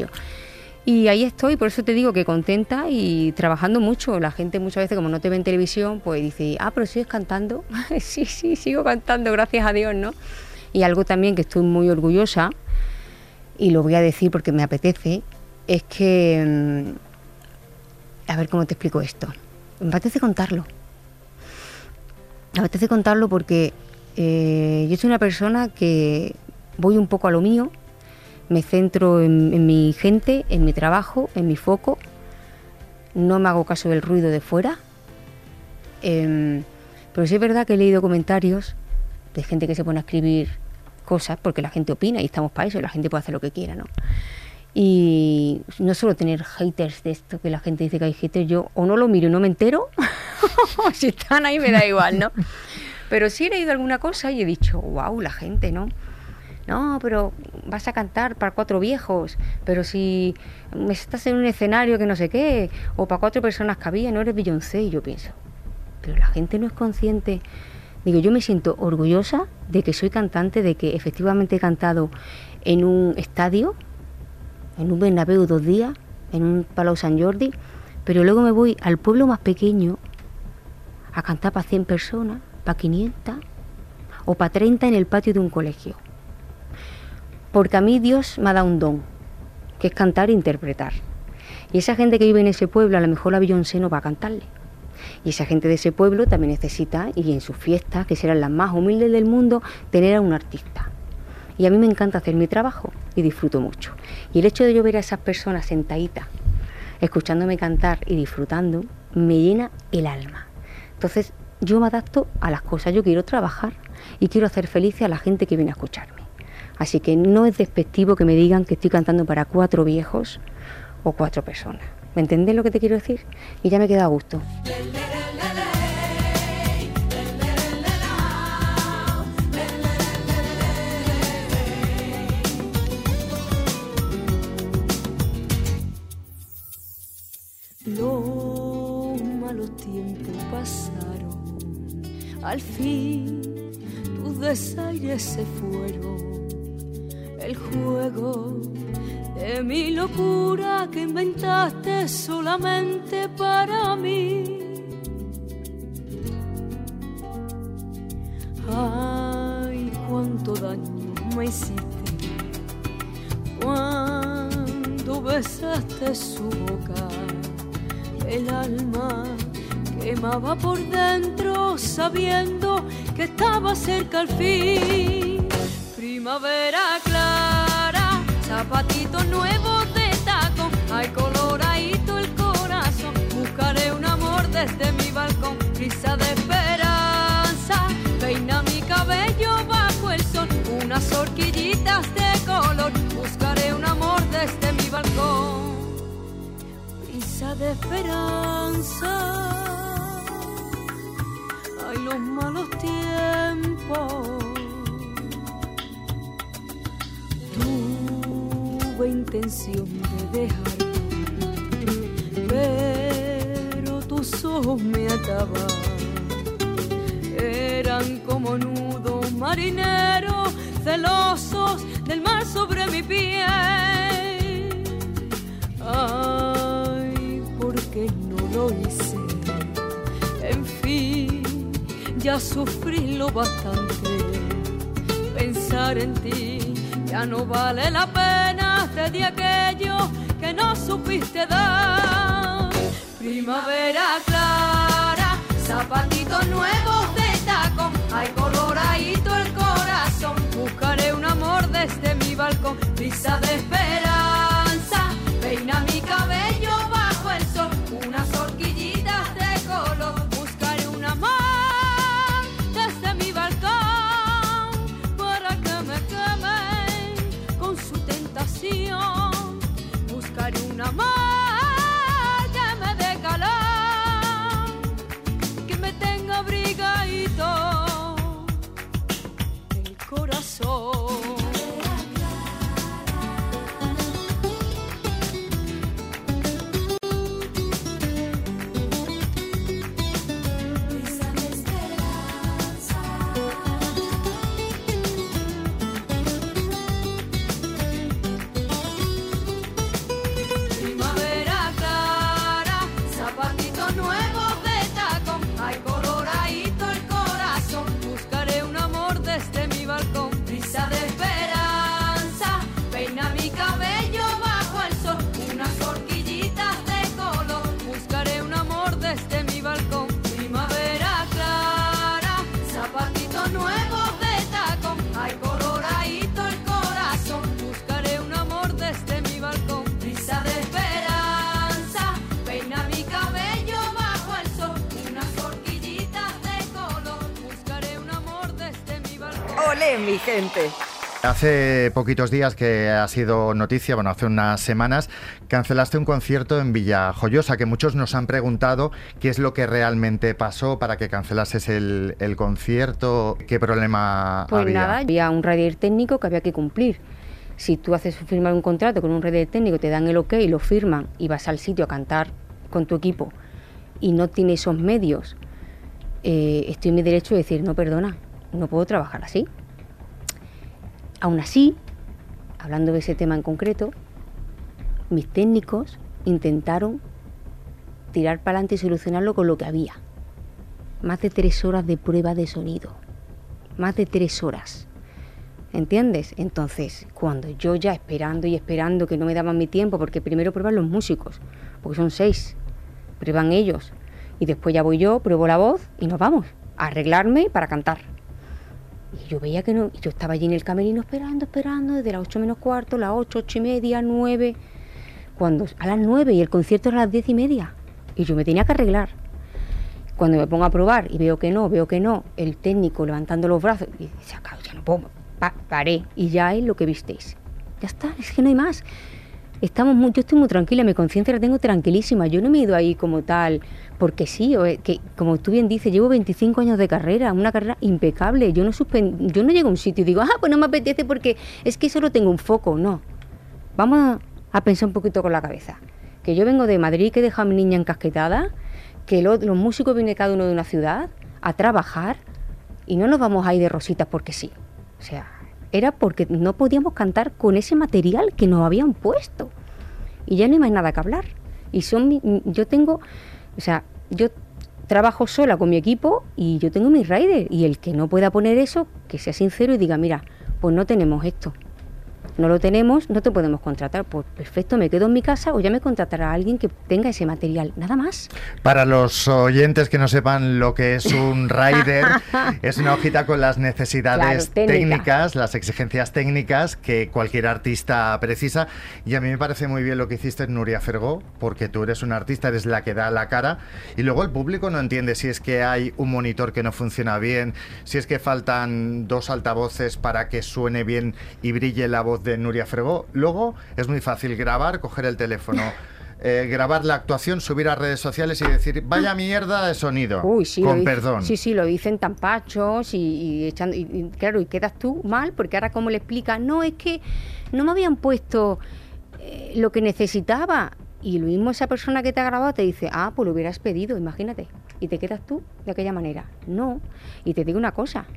Y ahí estoy, por eso te digo que contenta y trabajando mucho. La gente muchas veces, como no te ve en televisión, pues dice, pero sigues cantando. Sí, sigo cantando, gracias a Dios, ¿no? Y algo también que estoy muy orgullosa, y lo voy a decir porque me apetece, es que... a ver cómo te explico esto. Me apetece contarlo. Porque yo soy una persona que voy un poco a lo mío, me centro en mi gente, en mi trabajo, en mi foco, no me hago caso del ruido de fuera, pero sí es verdad que he leído comentarios de gente que se pone a escribir cosas, porque la gente opina y estamos para eso, y la gente puede hacer lo que quiera, ¿no? Y no solo tener haters de esto, que la gente dice que hay haters, yo o no lo miro y no me entero, o si están ahí me da igual, ¿no? Pero sí he leído alguna cosa y he dicho, wow, la gente, ¿no? No, pero vas a cantar para 4 viejos, pero si estás en un escenario que no sé qué, o para 4 personas que había, no eres Beyoncé. Y yo pienso, pero la gente no es consciente. Digo, yo me siento orgullosa de que soy cantante, de que efectivamente he cantado en un estadio, en un Bernabéu 2 días, en un Palau Sant Jordi, pero luego me voy al pueblo más pequeño a cantar para 100 personas, para 500 o para 30 en el patio de un colegio. Porque a mí Dios me ha dado un don, que es cantar e interpretar. Y esa gente que vive en ese pueblo, a lo mejor la Beyoncé no va a cantarle. Y esa gente de ese pueblo también necesita, y en sus fiestas, que serán las más humildes del mundo, tener a un artista. Y a mí me encanta hacer mi trabajo y disfruto mucho. Y el hecho de yo ver a esas personas sentaditas, escuchándome cantar y disfrutando, me llena el alma. Entonces yo me adapto a las cosas, yo quiero trabajar y quiero hacer felices a la gente que viene a escucharme. Así que no es despectivo que me digan que estoy cantando para 4 viejos o 4 personas. ¿Me entendés lo que te quiero decir? Y ya me queda a gusto. Los malos tiempos pasaron, al fin tus desaires se fueron. El juego de mi locura que inventaste solamente para mí. Ay, cuánto daño me hiciste cuando besaste su boca. El alma quemaba por dentro sabiendo que estaba cerca al fin. Primavera clara, zapatitos nuevos de tacón, hay coloradito el corazón. Buscaré un amor desde mi balcón, brisa de esperanza, peina mi cabello bajo el sol, unas horquillitas de color. Buscaré un amor desde mi balcón, de esperanza. Ay, los malos tiempos. Tuve intención de dejarte, pero tus ojos me ataban. Eran como nudos marineros celosos del mar sobre mi piel. Que no lo hice, en fin, ya sufrí lo bastante. Pensar en ti ya no vale la pena, te di aquello que no supiste dar. Primavera clara, zapatitos nuevos de tacón, hay coloradito el corazón. Buscaré un amor desde mi balcón, brisa de esperanza, peina mi cabello bajo el sol, unas horquillitas de color. Buscaré un amor desde mi balcón para que me quemen con su tentación. Buscaré un amor que me dé calor, que me tenga abrigadito el corazón. ¡Olé, mi gente! Hace poquitos días que ha sido noticia, bueno, hace unas semanas, cancelaste un concierto en Villajoyosa, que muchos nos han preguntado qué es lo que realmente pasó para que cancelases el concierto, qué problema había. Pues nada, había un rider técnico que había que cumplir. Si tú haces firmar un contrato con un rider técnico, te dan el ok, lo firman y vas al sitio a cantar con tu equipo y no tienes esos medios, estoy en mi derecho de decir, no, perdona, no puedo trabajar así. Aún así, hablando de ese tema en concreto, mis técnicos intentaron tirar para adelante y solucionarlo con lo que había. Más de 3 horas de prueba de sonido. Más de 3 horas. ¿Entiendes? Entonces, cuando yo ya esperando y esperando que no me daban mi tiempo, porque primero prueban los músicos, porque son 6, prueban ellos, y después ya voy yo, pruebo la voz y nos vamos a arreglarme para cantar. Y yo veía que no, y yo estaba allí en el camerino esperando, desde las 8 menos cuarto, las 8, 8 y media, 9, cuando a las 9 y el concierto era a las 10:30 y yo me tenía que arreglar. Cuando me pongo a probar y veo que no, el técnico levantando los brazos y dice, ya no puedo, paré y ya es lo que visteis. Ya está, es que no hay más. Yo estoy muy tranquila, mi conciencia la tengo tranquilísima, yo no me he ido ahí como tal, porque sí, que como tú bien dices, llevo 25 años de carrera, una carrera impecable, yo no llego a un sitio y digo, pues no me apetece porque es que solo tengo un foco, no. Vamos a pensar un poquito con la cabeza, que yo vengo de Madrid, que he dejado a mi niña encasquetada, que los músicos vienen cada uno de una ciudad a trabajar y no nos vamos a ir de rositas porque sí. O sea, era porque no podíamos cantar con ese material que nos habían puesto. Y ya no hay más nada que hablar. Y yo trabajo sola con mi equipo y yo tengo mis riders. Y el que no pueda poner eso, que sea sincero y diga, mira, pues no tenemos esto. No lo tenemos, no te podemos contratar. Pues perfecto, me quedo en mi casa o ya me contratará a alguien que tenga ese material, nada más. Para los oyentes que no sepan lo que es un rider, es una hojita con las necesidades técnicas, las exigencias técnicas que cualquier artista precisa. Y a mí me parece muy bien lo que hiciste, Nuria Fergó, porque tú eres una artista, eres la que da la cara. Y luego el público no entiende si es que hay un monitor que no funciona bien, si es que faltan 2 altavoces para que suene bien y brille la voz de Nuria Fergó. Luego es muy fácil grabar, coger el teléfono, grabar la actuación, subir a redes sociales y decir, vaya mierda de sonido, con perdón. Sí, lo dicen tan pachos y claro, y quedas tú mal, porque ahora como le explicas, no, es que no me habían puesto lo que necesitaba. Y lo mismo esa persona que te ha grabado te dice, pues lo hubieras pedido, imagínate. Y te quedas tú de aquella manera. No. Y te digo una cosa.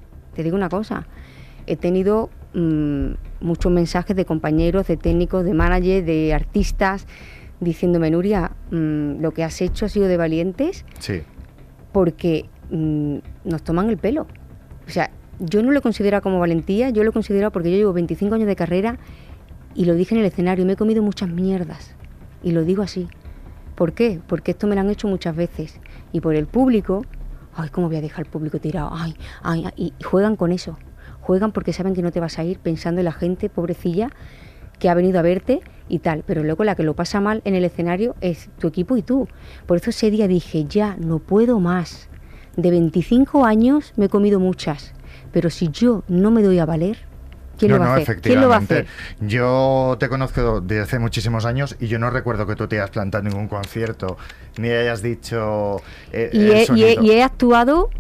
He tenido muchos mensajes de compañeros, de técnicos, de managers, de artistas, diciéndome, Nuria, lo que has hecho ha sido de valientes, sí, porque nos toman el pelo. O sea, yo no lo he considerado como valentía, yo lo he considerado porque yo llevo 25 años de carrera y lo dije en el escenario, me he comido muchas mierdas. Y lo digo así. ¿Por qué? Porque esto me lo han hecho muchas veces. Y por el público, ¿cómo voy a dejar al público tirado? Y juegan con eso. Juegan porque saben que no te vas a ir, pensando en la gente pobrecilla que ha venido a verte y tal. Pero luego la que lo pasa mal en el escenario es tu equipo y tú. Por eso ese día dije, ya no puedo más. De 25 años me he comido muchas. Pero si yo no me doy a valer, ¿quién lo va a hacer? ¿Quién lo va a hacer? Yo te conozco desde hace muchísimos años y yo no recuerdo que tú te hayas plantado en ningún concierto, ni hayas dicho y he actuado,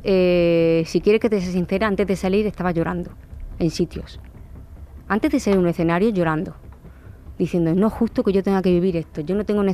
si quieres que te sea sincera, antes de salir estaba llorando en sitios. Antes de salir a un escenario, llorando. Diciendo, no es justo que yo tenga que vivir esto. Yo no tengo